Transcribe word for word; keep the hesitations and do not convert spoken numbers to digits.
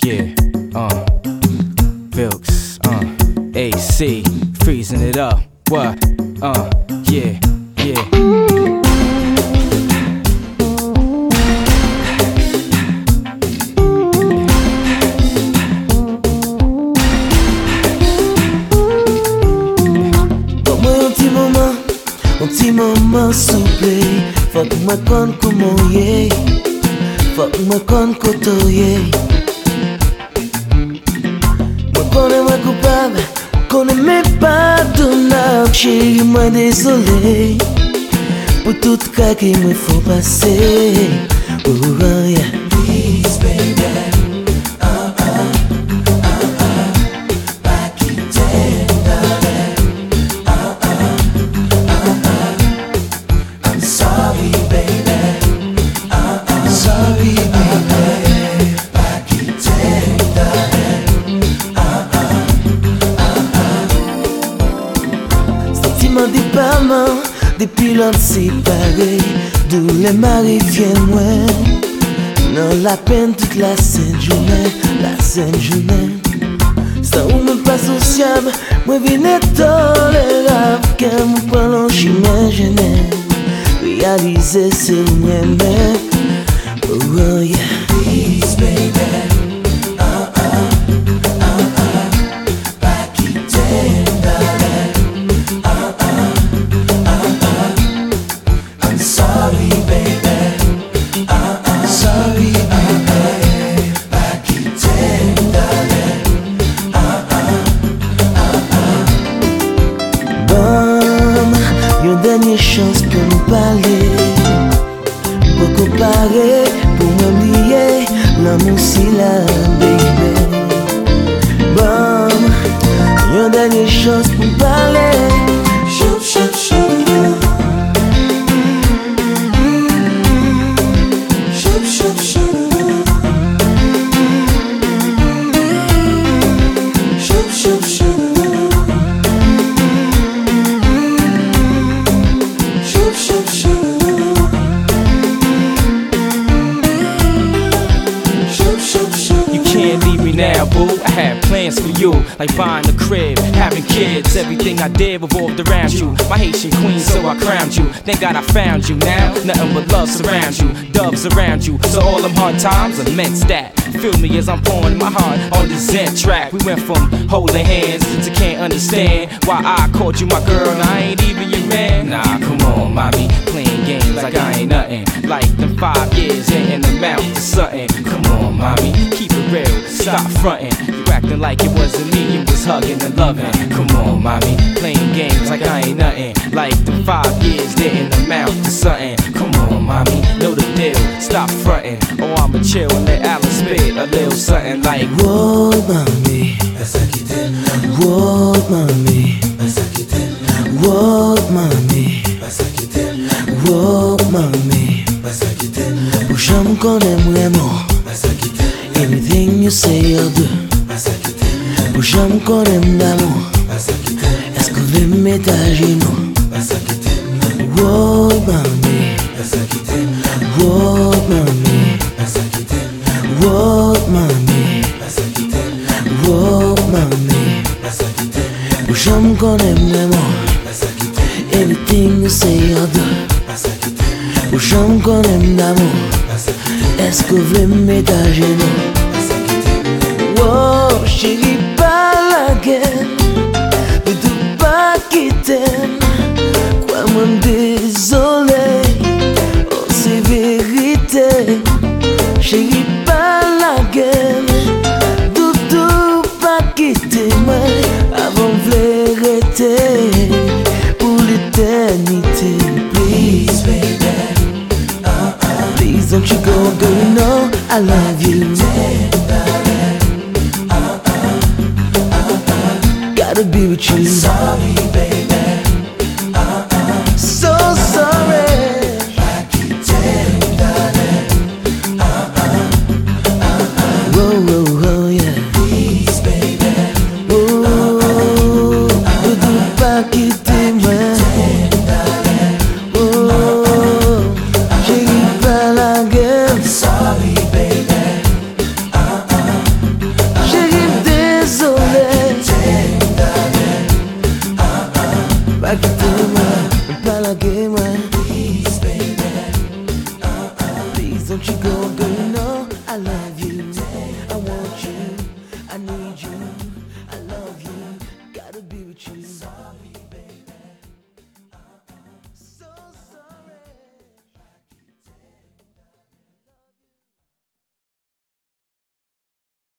Yeah, uh, Vilks, uh, A C, freezing it up. What? Uh, yeah, yeah. Un petit moment, un petit moment souple. Faut que moi conne comment yé, faut que moi conne koto yé. Moi connais moi coupable, connais même pas pardonnable. Chérie, moi désolé pour tout cas qu'il me faut passer. Oh, oh, yeah. Please, baby. Depuis l'on séparé, d'où les maris viennent moins. Non, la peine toute la sainte journée, la sainte journée. Ça ou me pas sociable, moi viens tolérable. Quand me prend chemin gêné, réaliser c'est le même. Oh, oh yeah. Please, baby. Dernière chance pour nous parler, pour comparer, pour m'oublier, l'amour si la baby. Bon, une dernière chance pour nous parler. Choup, choup, choup. Choup, choup, choup. Choup, choup, choup. Now, boo, I had plans for you, like buying a crib, having kids. Everything I did revolved around you. My Haitian queen, so I crowned you. Thank God I found you. Now, nothing but love surrounds you, doves around you. So all them hard times immense that. Feel me as I'm pouring my heart on the Zen track. We went from holding hands to can't understand why I called you my girl and I ain't even your man. Nah, come on, mommy, playing games like I ain't nothing. Like them five years in the mouth to something. Come on, mommy, keep it real, stop fronting. You acting like it wasn't me, you was hugging and loving. Come on, mommy, playing games like I ain't nothing. Like them five years there in the mouth to something. Come on, mommy, know the deal, stop fronting. Or I'ma chill and let Alice spit a little something like whoa, mommy, whoa, mommy, whoa, mommy, whoa, mommy. Push on connaît vraiment. Anything you say I'll do. Push on connaît d'amour. Est-ce que vous me mettez à genoux? Whoa, mommy, whoa, mommy, whoa, mommy, whoa, mommy. Push on connaît vraiment. Anything you say I'll do. Push on connaît d'amour. Est-ce que vous me mettez à genoux? Oh, chérie, pas la guerre, mais tout pas quitter. Crois-moi, désolé, oh, c'est vérité. Chérie, pas la guerre, tout, tout pas quitter. Moi, avant de vérité, pour l'éternité. Please, baby. Please don't you go, girl, you know I love you. Gotta be with you. I'm sorry, baby. So sorry. Whoa, whoa, whoa, yeah. Please, baby. Whoa, do pas quitter moi. Sorry, baby. Uh-uh. quitter moi, pas larguer moi.